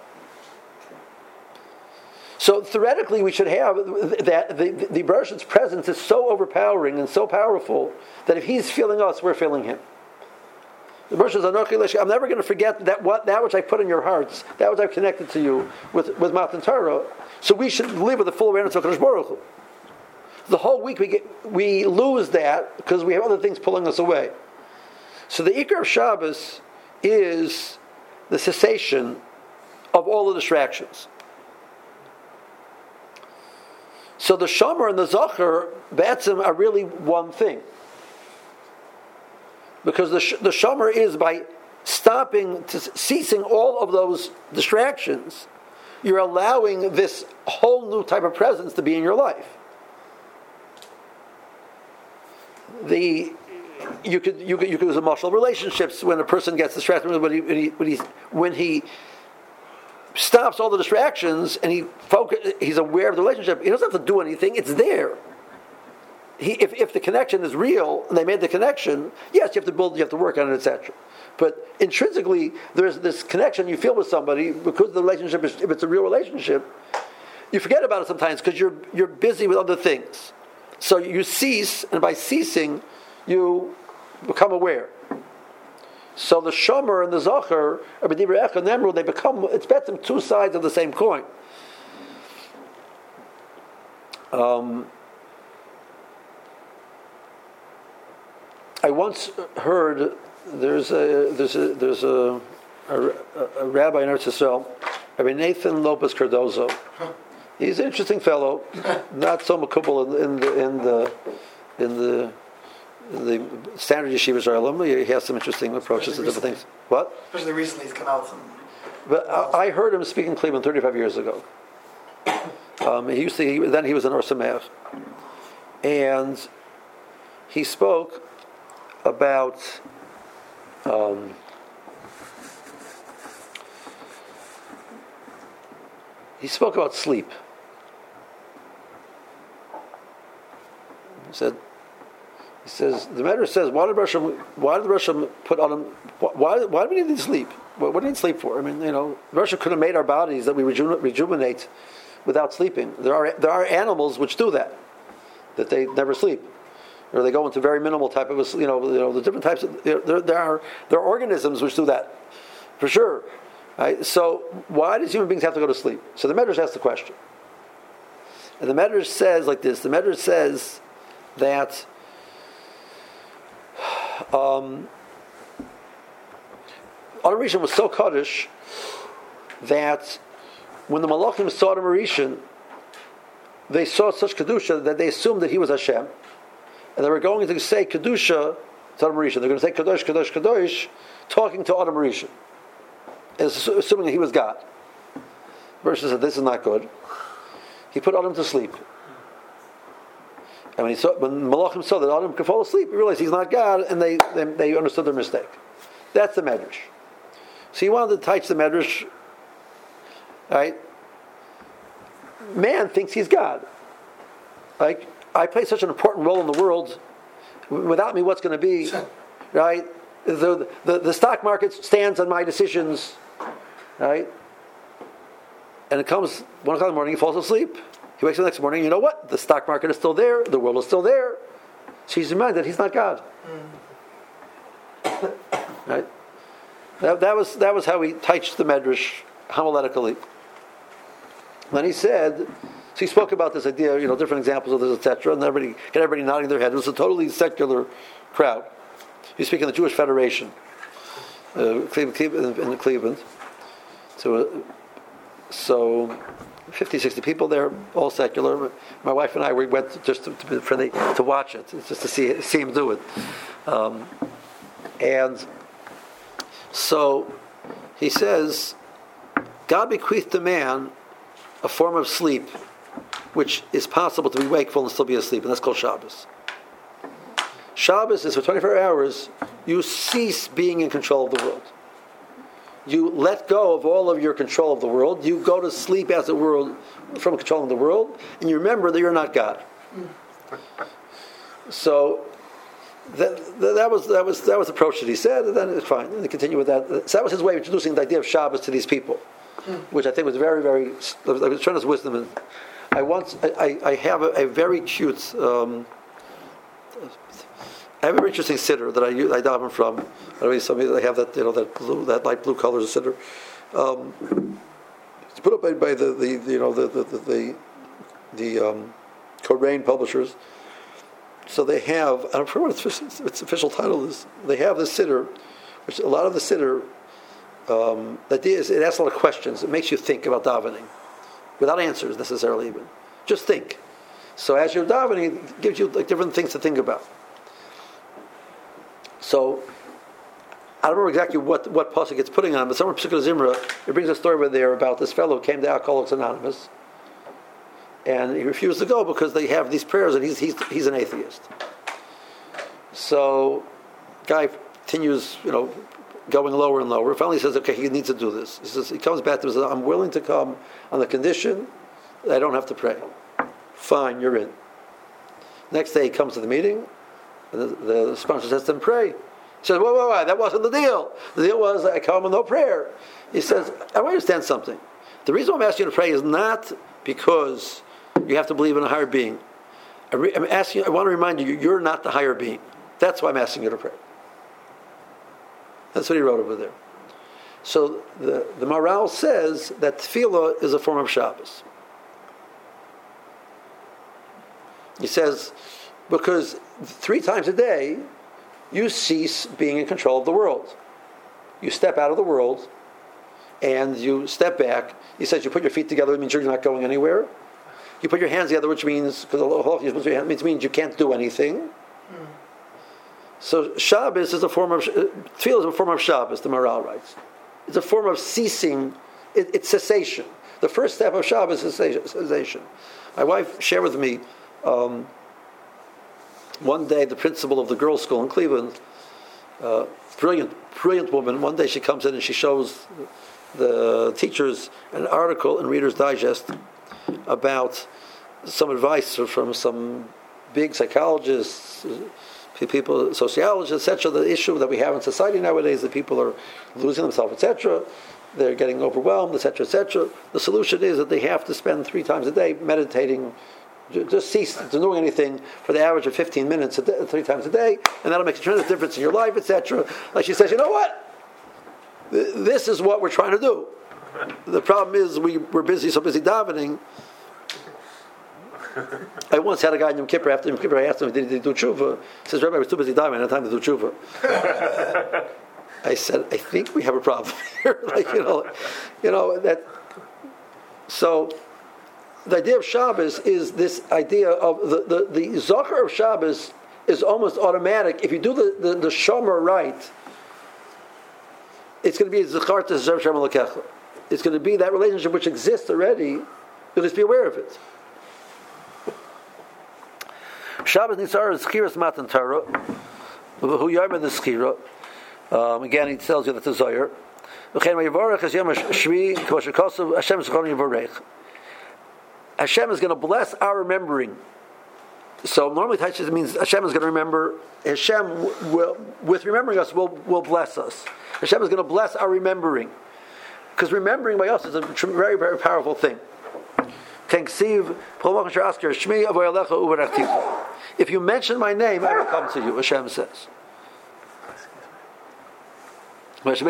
So theoretically, we should have that the Russian's presence is so overpowering and so powerful that if he's feeling us, we're feeling him. The Russians are I'm never going to forget that which I put in your hearts, that which I've connected to you with Matan Torah. So we should live with the full awareness of Kadosh Baruch Hu. The whole week we lose that because we have other things pulling us away. So the Ikar of Shabbos is the cessation of all the distractions. So the Shomer and the Zocher, B'etzim, are really one thing. Because the Shomer is by ceasing all of those distractions, you're allowing this whole new type of presence to be in your life. You could use emotional relationships when a person gets distracted when he stops all the distractions and he's aware of the relationship. He doesn't have to do anything; it's there. If the connection is real and they made the connection, yes, you have to work on it, etc. But intrinsically, there's this connection you feel with somebody because the relationship is, if it's a real relationship, you forget about it sometimes because you're busy with other things. So you cease, and by ceasing, you become aware. So the Shomer and the Zocher, they become, it's better two sides of the same coin. I once heard there's a rabbi in Eretz Yisrael, Rabbi Nathan Lopez Cardozo. He's an interesting fellow, not so makubal in the standard yeshiva Zarlim. He has some interesting approaches to different things. What? Especially recently, he's come out. But I heard him speak in Cleveland 35 years ago. Then he was in Or Sameach, and he spoke about sleep. He says the Medrash says, why did the Russian put on him? Why do we need to sleep? What do we need sleep for? I mean, Russia could have made our bodies that we rejuvenate without sleeping. There are animals which do that they never sleep, or they go into very minimal type of the different types of there are organisms which do that for sure. Right? So why does human beings have to go to sleep? So the Medrash asks the question, and the Medrash says like this. The Medrash says that Adam Rishon was so kaddish that when the Malachim saw Adam Rishon, they saw such kedusha that they assumed that he was Hashem, and they were going to say kedusha to Adam Rishon. They're going to say kadosh, kadosh, kadosh, talking to Adam Rishon, assuming that he was God. Verse said, "This is not good." He put Adam to sleep. And when Malachim saw that Adam could fall asleep, he realized he's not God, and they understood their mistake. That's the Medrash. So he wanted to teach the Medrash, right? Man thinks he's God. Like, I play such an important role in the world. Without me, what's going to be? Right? The stock market stands on my decisions. Right? And it comes 1 o'clock in the morning, he falls asleep. He wakes up the next morning, you know what? The stock market is still there. The world is still there. So he's reminded that he's not God. Right? That was how he touched the Medrash homiletically. Then he said, so he spoke about this idea, different examples of this, etc., and everybody nodding their head. It was a totally secular crowd. He was speaking of the Jewish Federation in Cleveland. So 50, 60 people there, all secular. My wife and I, we went just to watch it, just to see him do it. And so he says, God bequeathed to man a form of sleep which is possible to be wakeful and still be asleep, and that's called Shabbos. Shabbos is for 24 hours, you cease being in control of the world. You let go of all of your control of the world. You go to sleep as the world from controlling the world, and you remember that you're not God. So that was the approach that he said, and then it's fine. And they continue with that. So that was his way of introducing the idea of Shabbos to these people, which I think was very, very tremendous wisdom. And I have a very cute. I have a very interesting siddur that I daven from. I know some they have that that light blue color siddur. It's put up by the Korean publishers. So they have, I don't remember what its official title is. They have this siddur, which a lot of the siddur, the idea is it asks a lot of questions. It makes you think about davening, without answers necessarily even. Just think. So as you're davening, it gives you different things to think about. So I don't remember exactly what pasuk it's putting on, but somewhere in particular Zimra, it brings a story where they're about this fellow who came to Alcoholics Anonymous, and he refused to go because they have these prayers, and he's an atheist. So, guy continues, going lower and lower. Finally, he says, "Okay, he needs to do this." He comes back to him and says, "I'm willing to come on the condition that I don't have to pray." Fine, you're in. Next day, he comes to the meeting, and the sponsor says to him, "Pray." He says, "Whoa, that wasn't the deal. The deal was I come with no prayer." He says, "I want to understand something. The reason I'm asking you to pray is not because you have to believe in a higher being. I'm asking you, I want to remind you, you're not the higher being. That's why I'm asking you to pray." That's what he wrote over there. So the Maharal says that tefillah is a form of Shabbos. He says, because 3 times a day, you cease being in control of the world. You step out of the world, and you step back. He says you put your feet together, it means you're not going anywhere. You put your hands together, which means, because it means you can't do anything. So Shabbos is a form of, tefillah is a form of Shabbos, the Maharal writes. It's a form of ceasing, it's cessation. The first step of Shabbos is cessation. My wife shared with me, one day, the principal of the girls' school in Cleveland, brilliant woman, one day she comes in and she shows the teachers an article in Reader's Digest about some advice from some big psychologists, people, sociologists, etc., the issue that we have in society nowadays, that people are losing themselves, etc., they're getting overwhelmed, etc., etc. The solution is that they have to spend 3 times a day meditating, just cease doing anything for the average of 15 minutes 3 times a day, and that'll make a tremendous difference in your life, etc. Like she says, you know what? This is what we're trying to do. The problem is we're so busy davening. I once had a guy in Yom Kippur, after Yom Kippur, I asked him, did he do tshuva? He says, "Rabbi, I was too busy davening, I had time to do tshuva." I said, "I think we have a problem here." That. So, the idea of Shabbos is this idea of the Zachar of Shabbos is almost automatic. If you do the Shomer right, it's going to be Zachar to Zerv Shem Elokecha. It's going to be that relationship which exists already. You'll just be aware of it. Shabbos Nitzar is Skiras Matan Torah. Who Yarma the Skira. Again, he tells you that the Zohar. Hashem is going to bless our remembering. So normally Taisha means Hashem is going to remember. Hashem will, with remembering us, will bless us. Hashem is going to bless our remembering. Because remembering by us is a very, very powerful thing. If you mention my name, I will come to you, Hashem says. Shabbos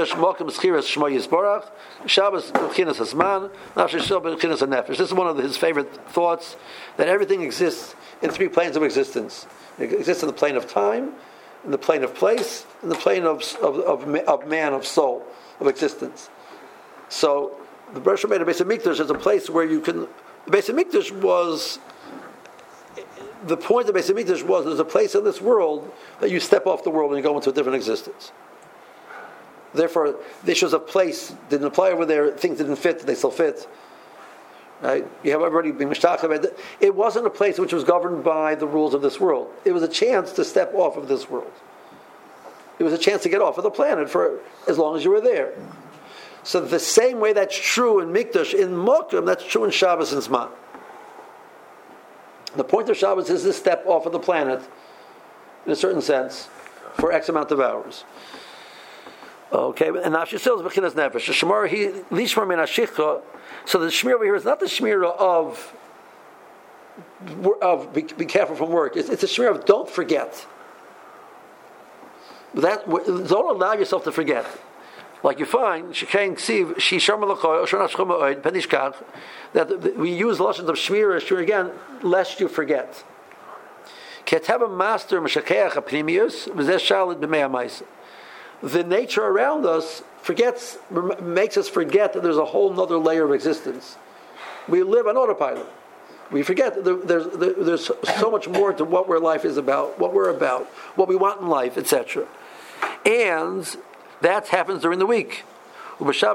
This is one of his favorite thoughts, that everything exists in 3 planes of existence. It exists in the plane of time, in the plane of place, in the plane of man, of soul, of existence. So the Bereshit made a Beis Hamikdash is a place where you can. The Beis Hamikdash was. The point of Beis Hamikdash was there's a place in this world that you step off the world and you go into a different existence. Therefore, the issues of place didn't apply over there. Things didn't fit; they still fit. Right? You have everybody being mishtachah. It wasn't a place which was governed by the rules of this world. It was a chance to step off of this world. It was a chance to get off of the planet for as long as you were there. So the same way that's true in Mikdash, in Mokum, that's true in Shabbos and Zman. The point of Shabbos is this step off of the planet, in a certain sense, for X amount of hours. Okay, and Nafshi still is Bechinas Nefesh. The Shemar, Lishmar Min HaShichcha. So the Shmir over here is not the Shmir of be careful from work. It's a Shmir of don't forget. Don't allow yourself to forget. Like you find, that we use lashons of shmir again, lest you forget. The nature around us makes us forget that there's a whole other layer of existence. We live on autopilot. We forget that there's so much more to what life is about, what we're about, what we want in life, etc. And that happens during the week. So that's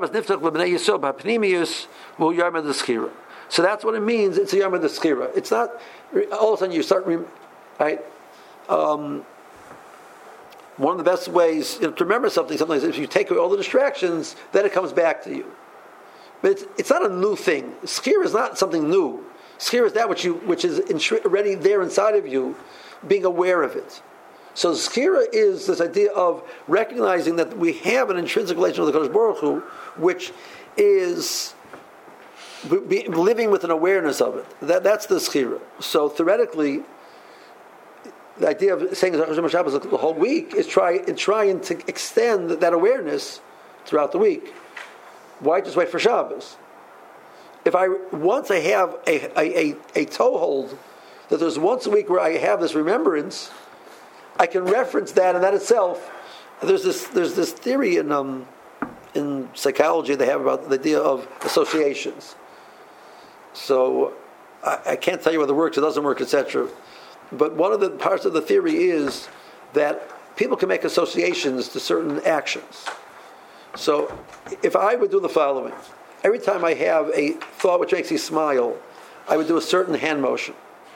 what it means. It's a Yom HaDeschira. It's not all of a sudden you start, right? One of the best ways to remember something sometimes is if you take away all the distractions, then it comes back to you. But it's not a new thing. Schira is not something new. Schira is that which is already there inside of you, being aware of it. So Schira is this idea of recognizing that we have an intrinsic relation with the Kodesh Baruch Hu, which is living with an awareness of it. That's the Schira. So theoretically, the idea of saying Shabbos the whole week is trying to extend that awareness throughout the week. Why just wait for Shabbos? Once I have a toehold that there's once a week where I have this remembrance, I can reference that, and that itself. There's this theory in psychology they have about the idea of associations. So I can't tell you whether it works, it doesn't work, etc. But one of the parts of the theory is that people can make associations to certain actions. So if I would do the following, every time I have a thought which makes me smile, I would do a certain hand motion.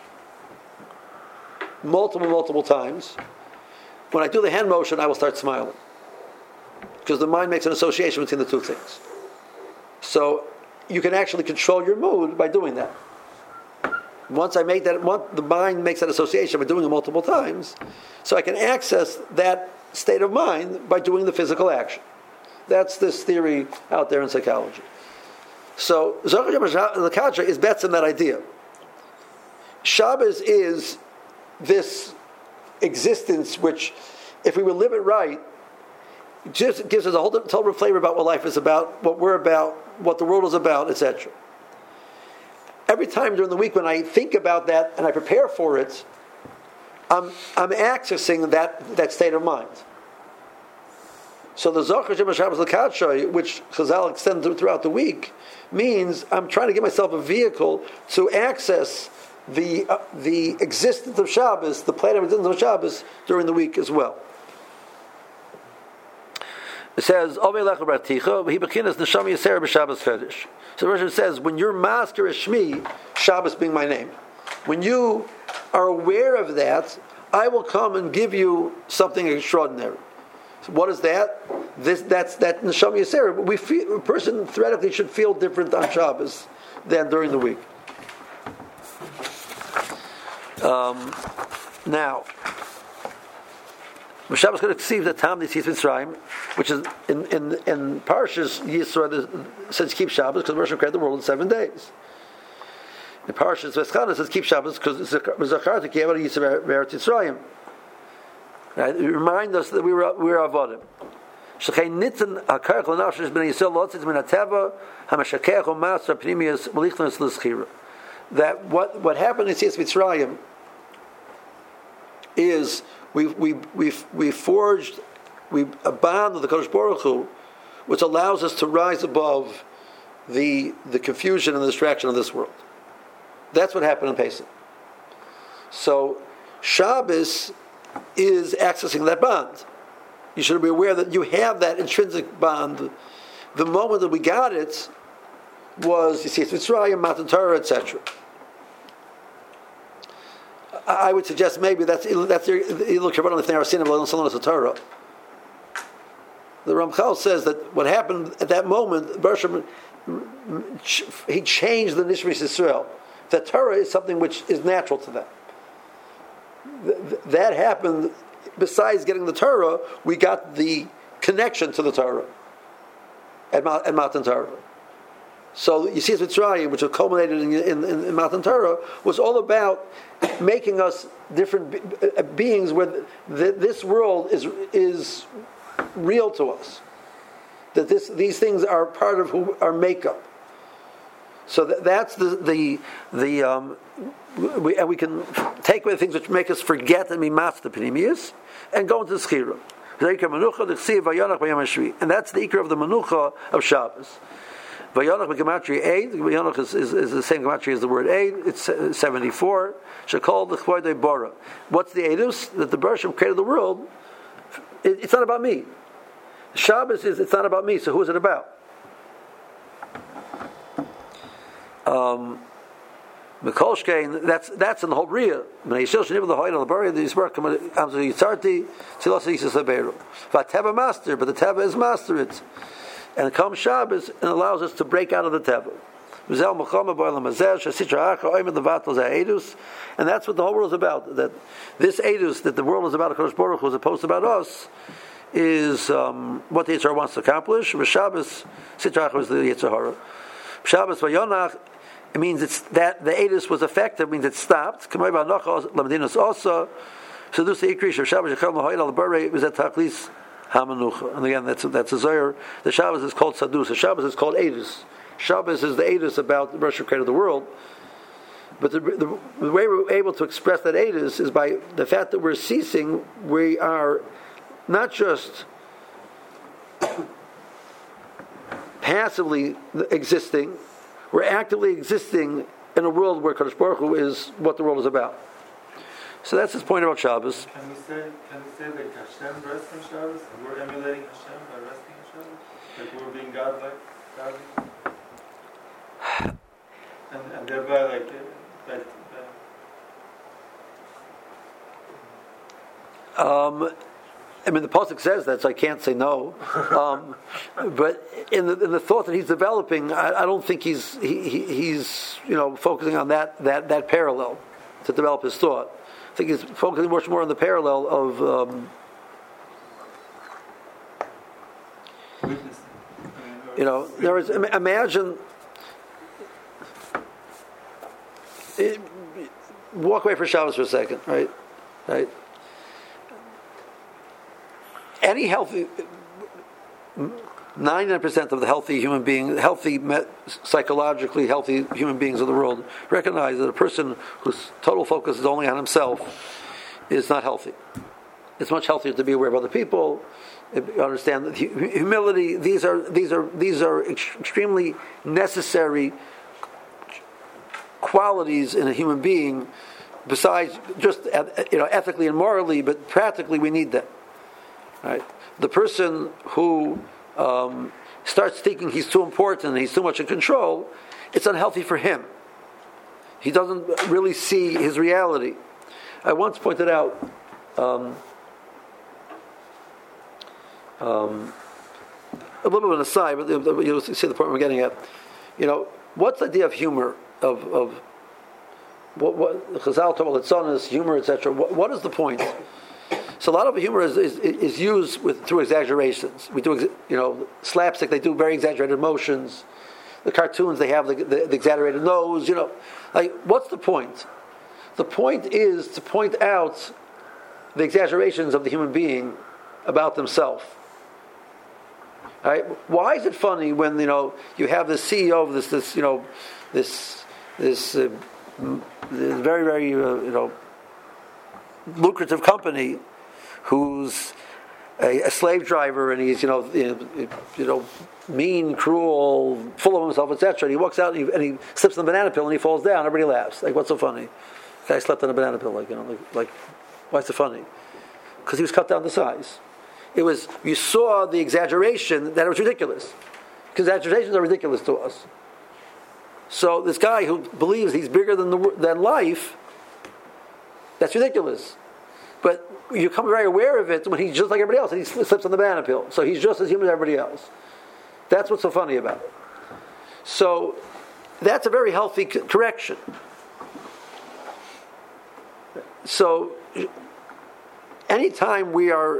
Multiple times. When I do the hand motion, I will start smiling. Because the mind makes an association between the two things. So you can actually control your mood by doing that. Once the mind makes that association by doing it multiple times, so I can access that state of mind by doing the physical action. That's this theory out there in psychology. So Zohar L'Kadra is better than that idea. Shabbos is this existence which, if we will live it right, just gives us a whole total flavor about what life is about, what we're about, what the world is about, etc. Every time during the week when I think about that and I prepare for it, I'm accessing that state of mind. So the Zohar Shabbos L'Kadra, which Chazal extended throughout the week, means I'm trying to give myself a vehicle to access the existence of Shabbos, the plane of existence of Shabbos during the week as well. It says, so the version says, when your master is Shmi, Shabbos being my name, when you are aware of that, I will come and give you something extraordinary. So what is that? That's that Neshama Yisera. A person theoretically should feel different on Shabbos than during the week. Now, Shabbos going to conceive the Tam Nitzis Mitzrayim, which is in Parashas Yisro says keep Shabbos because Moshe created the world in 7 days. In Parashas Veschana says keep Shabbos because Zachar to keep Yisro Eretz Yisrael. Right? Remind us that we were avodim. Shechei nitzen hakarach l'nafshes b'nei Yisrael lotzitz min hateva hamashakech u'masra pnimius v'lichnos l'schira. That what happened in Yitzias Mitzrayim is we forged a bond with the Kodesh Baruch Hu, which allows us to rise above the confusion and the distraction of this world. That's what happened in Pesach. So Shabbos is accessing that bond. You should be aware that you have that intrinsic bond. The moment that we got it was, you see, it's Mitzrayim, Matan Torah, etc. I would suggest maybe that's Ilul Kavod on the thing Arasinim Lo Salonos Torah. the Ramchal says that what happened at that moment, Bershom, he changed the Nishmas Yisrael. The Torah is something which is natural to them. That happened. Besides getting the Torah, we got the connection to the Torah at Matan Torah. So you see, Mitzrayim, which culminated in Matan Torah, was all about making us different beings where this world is real to us. That these things are part of our makeup. So that's we can take away the things which make us forget and be master pnimius and go into the schira. And that's the ikra of the menucha of Shabbos. Vayanach b'gematria 8. Vayanach is the same gematria as the word 8. It's 74. Shekol d'chvoidei bara. What's the edus? That the Bershom created the world. It's not about me. Shabbos it's not about me. So who is it about? Mikolshkein. That's in the whole bria. Meishil sheniv l'hoyin al bari. The yisbar amzu yitzarti tzilas yisus haberu. Vateva master, but the teva is master. And it comes Shabbos and allows us to break out of the teva. And that's what the whole world is about. That this edus, that the world is about HaKadosh Baruch Hu, as opposed to about us, is what the Yitzhar wants to accomplish. Shabbos, Sitra is the Yitzhar. Shabbos Vayonach, it means it's that the edus was effective, means it stopped. Also, so this the increase of Shabbos Yechel Mahoyed al Barei was at Taklis Hamanucha. And again, that's a Zohar. The Shabbos is called Sadus. The Shabbos is called Edus. Shabbos is the Edus about the Rosh Hashanah of the world. But the way we're able to express that Edus is by the fact that we're ceasing. We are not just passively existing. We're actively existing in a world where Kadosh Baruch Hu is what the world is about. So that's his point about Shabbos. Can we say that Hashem rests on Shabbos? We're emulating Hashem by resting on Shabbos? Like we're being God-like? And thereby I mean, the pasuk says that, so I can't say no. But in the thought that he's developing, I don't think he's focusing on that parallel to develop his thought. I think he's focusing much more on the parallel of there is. Imagine. Walk away from Shabbos for a second, right? Any healthy, 99% of the healthy human beings, psychologically healthy human beings of the world, recognize that a person whose total focus is only on himself is not healthy. It's much healthier to be aware of other people. Understand that humility. These are extremely necessary qualities in a human being. Besides just ethically and morally, but practically we need them. Right? The person who starts thinking he's too important and he's too much in control, it's unhealthy for him. He doesn't really see his reality. I once pointed out a little bit of an aside, but you'll see the point we're getting at. What's the idea of humor? Of what Chazal talk about tzonus, humor, etc. What is the point? So a lot of humor is used through exaggerations. We do, slapstick. They do very exaggerated motions. The cartoons, they have the exaggerated nose. What's the point? The point is to point out the exaggerations of the human being about themselves. Right? Why is it funny when you have the CEO of this very, very lucrative company who's a slave driver and he's mean, cruel, full of himself, etc. And he walks out and he slips on a banana peel and he falls down. Everybody laughs. Like, what's so funny? The guy slept on a banana pill. Like why's it funny? Because he was cut down to size. You saw the exaggeration that it was ridiculous. Because exaggerations are ridiculous to us. So this guy who believes he's bigger than life, that's ridiculous. But you become very aware of it when he's just like everybody else, and he slips on the banana peel. So he's just as human as everybody else. That's what's so funny about it. So that's a very healthy correction. So anytime we are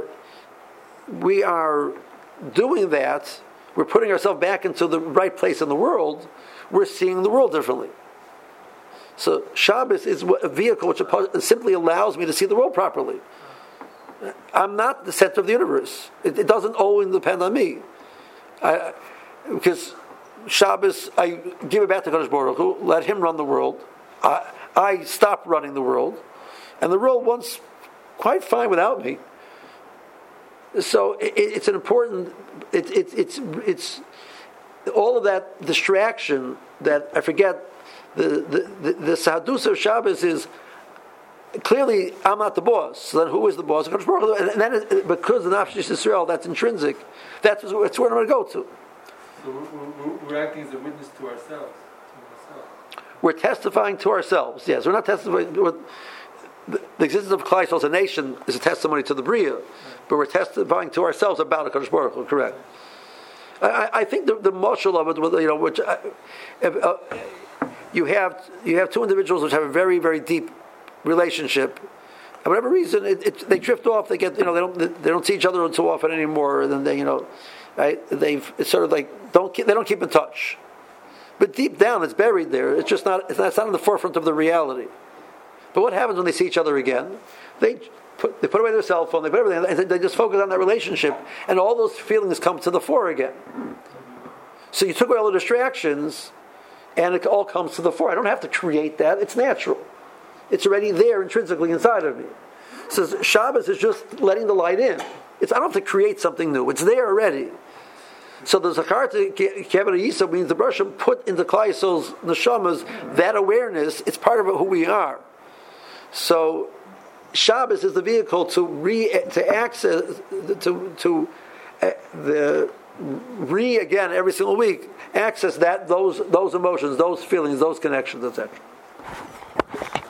doing that, we're putting ourselves back into the right place in the world, we're seeing the world differently. So Shabbos is a vehicle which simply allows me to see the world properly. I'm not the center of the universe. It doesn't always depend on me. Because Shabbos, I give it back to Kadosh Baruch Hu, let Him run the world. I stop running the world, and the world runs quite fine without me. So it's an important. It's all of that distraction that I forget. The Sahadus of Shabbos is clearly I'm not the boss. So then who is the boss? And then because the Nafesh Yisrael, that's intrinsic. That's where I'm going to go to. So we're acting as a witness to ourselves. We're testifying to ourselves. Yes, we're not testifying. The existence of Klal Yisrael as a nation is a testimony to the Bria, but we're testifying to ourselves about HaKadosh Baruch Hu. Correct. I think the mashal of it, which you have two individuals which have a very, very deep relationship. For whatever reason, they drift off. They get they don't see each other too often anymore. And then they right? It's sort of like they don't keep in touch. But deep down, it's buried there. It's just not. It's not in the forefront of the reality. But what happens when they see each other again? They put away their cell phone. They put everything, and they just focus on that relationship, and all those feelings come to the fore again. So you took away all the distractions, and it all comes to the fore. I don't have to create that; it's natural. It's already there intrinsically inside of me. So Shabbos is just letting the light in. I don't have to create something new. It's there already. So the Zakarta Kevin Yisrael means the Bershom put into Klal Yisrael's neshamas that awareness. It's part of who we are. So Shabbos is the vehicle to access again every single week access those emotions, those feelings, those connections, etc.